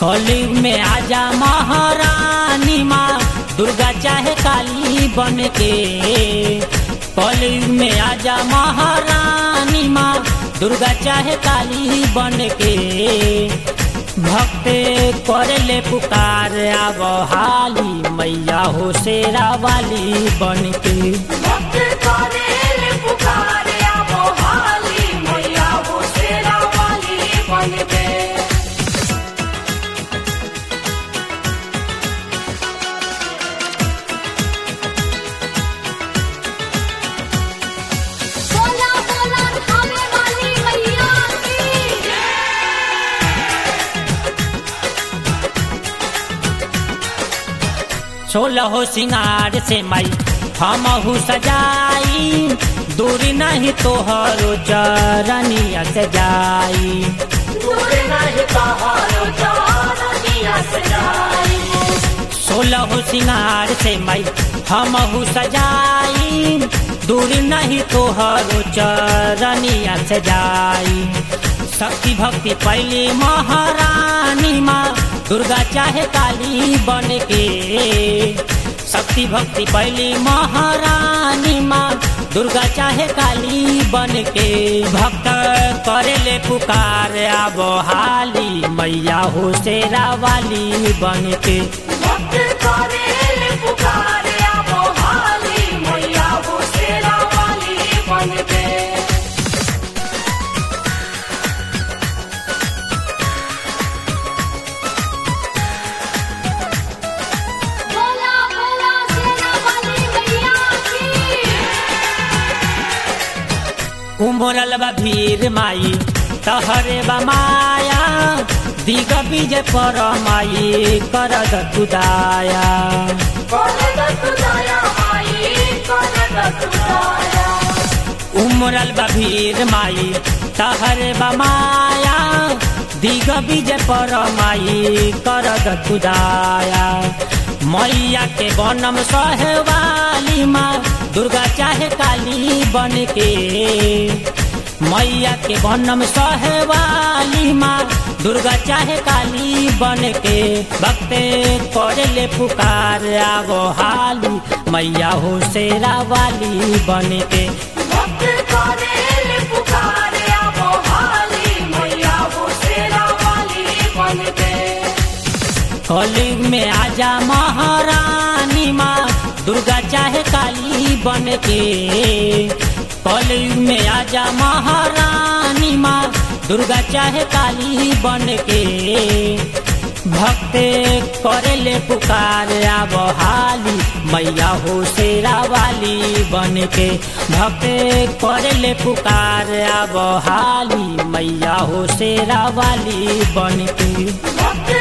कलयुग में आजा महारानी माँ दुर्गा चाहे काली बन के। कलयुग में आजा महारानी माँ दुर्गा चाहे काली बन के। भक्त करले पुकार आब हाली मैया हो शेरा वाली बन के। भक्त करेले पुकार आबो हाली मैया हो शेरा वाली बन के। बोला बोला खावे वाली मैया की सोलह सिंगार से माई हमहु सजाई। दूरी नहीं तोहरो चरनिया से जाई। दूर नहीं तोहरो चरनिया से जाई। सोलह सिंगार से माई हमहु सजाई। दूरी नहीं तोहरो चरनिया से जाई। शक्ति भक्ति पहली महारानी माँ दुर्गा चाहे काली बन के। शक्ति भक्ति पहली महारानी माँ दुर्गा चाहे काली बन के। भक्त करेले पुकार आब हाली मैया हो शेरा वाली बन के। भक्त करेले पुकार आबो हाली मैया हो शेरा वाली बन के। बोला बोला शेरा वाली मैया की उमरल बा भीर माई तहरे बा माया। दिग विजय पर माई करद तुदाया। करद दया माई करद दया। उमरल बा भीर माई तहरे बा माया। दिग विजय पर माई करद तुदाया। मैया के बनम सहवाली माँ दुर्गा चाहे काली बन के। मैया के बनम सहवाली माँ दुर्गा चाहे काली बन के। भक्ते करले पुकार आब हाली मैया हो शेरा वाली बन के। भक्त करेले पुकार आबो हाली मैया हो शेरा वाली बन के। कलयुग में आजा महारानी माँ दुर्गा चाहे काली बन के। कलयुग में आजा महारानी माँ दुर्गा चाहे काली बन के। भक्त करेले पुकार आब हाली मैया हो शेरा वाली बन के। भक्त करेले पुकार आब हाली मैया हो शेरा वाली बन के। भक्त